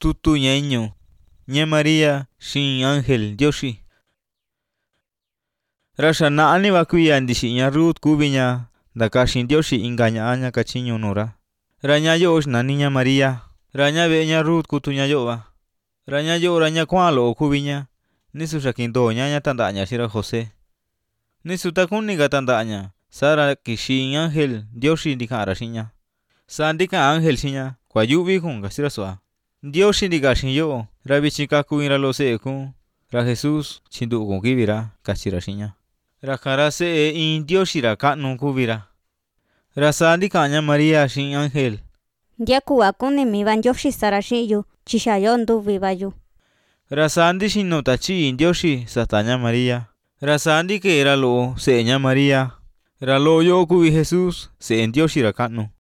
tutu ñeño, ñe María xin ángel Dioshi. Rasha naani bakuya ndishiña Ruth kubiña, dakashin Dioshi ingañaña kachiño nora. Raña yosh naniña María, raña beña Ruth kutuña yoba. Raña yo raña kwalo kubiña, nisu shakindo ñaña tandaña shira José. Nisu takuniga tandaña, Sara kishin ángel Dioshi ndikara shiña. Sandika ángel shiña, kwayubi kunga shira soa. Dioshi ndikashin yo, rabichika kuinra lo seku, ra Jesús chindu con kibira kachira shiña. Rakara se in Dioshi ra kanu kubira. Rasandikaña María shin ángel. Ndiakuwa kuni mi ban Dioshi sarashiyu, chishayo nduvi bayu. Rasandi shino tachi in Dioshi sataña María. Rasandi que era lo seña María. Ralo yo kubi Jesús se en Dioshi ra kanu.